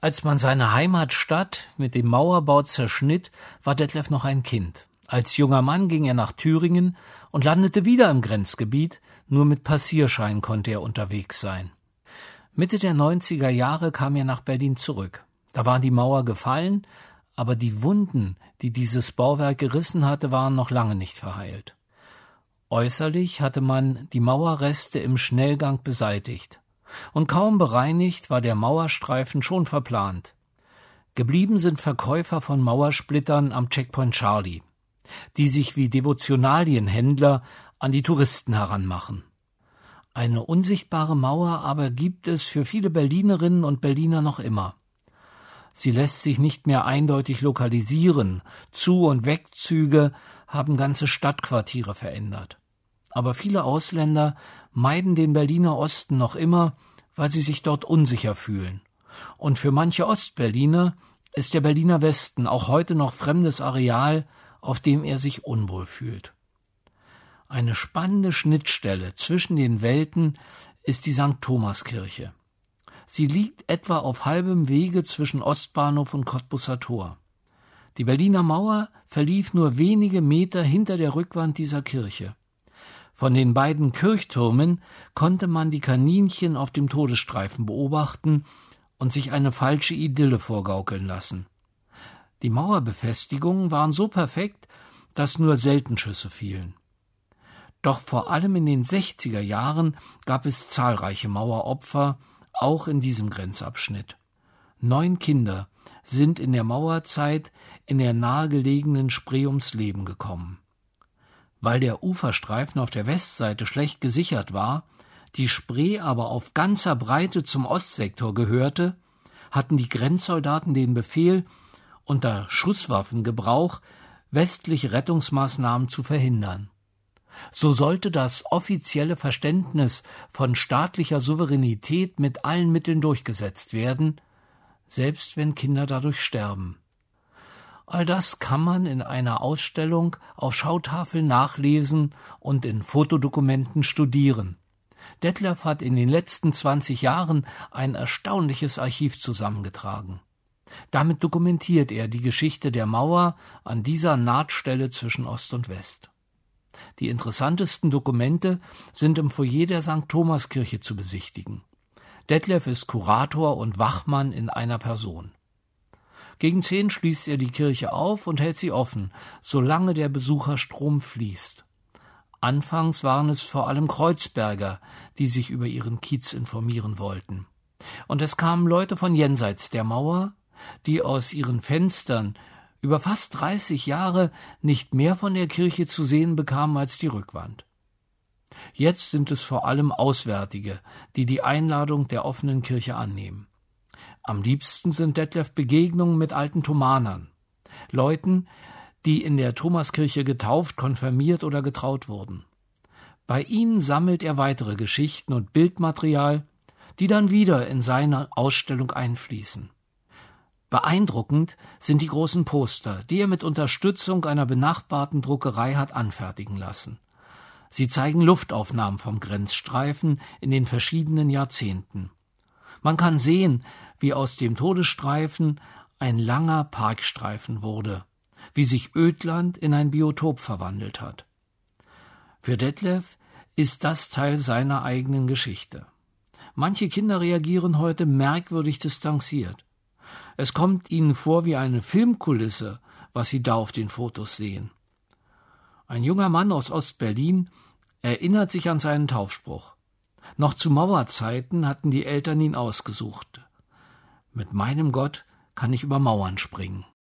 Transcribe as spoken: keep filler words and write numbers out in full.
Als man seine Heimatstadt mit dem Mauerbau zerschnitt, war Detlev noch ein Kind. Als junger Mann ging er nach Thüringen und landete wieder im Grenzgebiet, nur mit Passierschein konnte er unterwegs sein. Mitte der neunziger Jahre kam er nach Berlin zurück. Da war die Mauer gefallen, aber die Wunden, die dieses Bauwerk gerissen hatte, waren noch lange nicht verheilt. Äußerlich hatte man die Mauerreste im Schnellgang beseitigt. Und kaum bereinigt war der Mauerstreifen schon verplant. Geblieben sind Verkäufer von Mauersplittern am Checkpoint Charlie, die sich wie Devotionalienhändler an die Touristen heranmachen. Eine unsichtbare Mauer aber gibt es für viele Berlinerinnen und Berliner noch immer. Sie lässt sich nicht mehr eindeutig lokalisieren. Zu- und Wegzüge haben ganze Stadtquartiere verändert. Aber viele Ausländer meiden den Berliner Osten noch immer, weil sie sich dort unsicher fühlen. Und für manche Ostberliner ist der Berliner Westen auch heute noch fremdes Areal, auf dem er sich unwohl fühlt. Eine spannende Schnittstelle zwischen den Welten ist die Sankt Thomaskirche. Sie liegt etwa auf halbem Wege zwischen Ostbahnhof und Cottbuser Tor. Die Berliner Mauer verlief nur wenige Meter hinter der Rückwand dieser Kirche. Von den beiden Kirchtürmen konnte man die Kaninchen auf dem Todesstreifen beobachten und sich eine falsche Idylle vorgaukeln lassen. Die Mauerbefestigungen waren so perfekt, dass nur selten Schüsse fielen. Doch vor allem in den sechziger Jahren gab es zahlreiche Maueropfer, auch in diesem Grenzabschnitt. Neun Kinder sind in der Mauerzeit in der nahegelegenen Spree ums Leben gekommen. Weil der Uferstreifen auf der Westseite schlecht gesichert war, die Spree aber auf ganzer Breite zum Ostsektor gehörte, hatten die Grenzsoldaten den Befehl, unter Schusswaffengebrauch westliche Rettungsmaßnahmen zu verhindern. So sollte das offizielle Verständnis von staatlicher Souveränität mit allen Mitteln durchgesetzt werden, selbst wenn Kinder dadurch sterben. All das kann man in einer Ausstellung auf Schautafeln nachlesen und in Fotodokumenten studieren. Detlev hat in den letzten zwanzig Jahren ein erstaunliches Archiv zusammengetragen. Damit dokumentiert er die Geschichte der Mauer an dieser Nahtstelle zwischen Ost und West. Die interessantesten Dokumente sind im Foyer der Sankt Thomaskirche zu besichtigen. Detlev ist Kurator und Wachmann in einer Person. Gegen zehn schließt er die Kirche auf und hält sie offen, solange der Besucherstrom fließt. Anfangs waren es vor allem Kreuzberger, die sich über ihren Kiez informieren wollten. Und es kamen Leute von jenseits der Mauer, die aus ihren Fenstern über fast dreißig Jahre nicht mehr von der Kirche zu sehen bekamen als die Rückwand. Jetzt sind es vor allem Auswärtige, die die Einladung der offenen Kirche annehmen. Am liebsten sind Detlev Begegnungen mit alten Thomanern, Leuten, die in der Thomaskirche getauft, konfirmiert oder getraut wurden. Bei ihnen sammelt er weitere Geschichten und Bildmaterial, die dann wieder in seine Ausstellung einfließen. Beeindruckend sind die großen Poster, die er mit Unterstützung einer benachbarten Druckerei hat anfertigen lassen. Sie zeigen Luftaufnahmen vom Grenzstreifen in den verschiedenen Jahrzehnten. Man kann sehen, wie aus dem Todesstreifen ein langer Parkstreifen wurde, wie sich Ödland in ein Biotop verwandelt hat. Für Detlev ist das Teil seiner eigenen Geschichte. Manche Kinder reagieren heute merkwürdig distanziert. Es kommt ihnen vor wie eine Filmkulisse, was sie da auf den Fotos sehen. Ein junger Mann aus Ostberlin erinnert sich an seinen Taufspruch. Noch zu Mauerzeiten hatten die Eltern ihn ausgesucht. Mit meinem Gott kann ich über Mauern springen.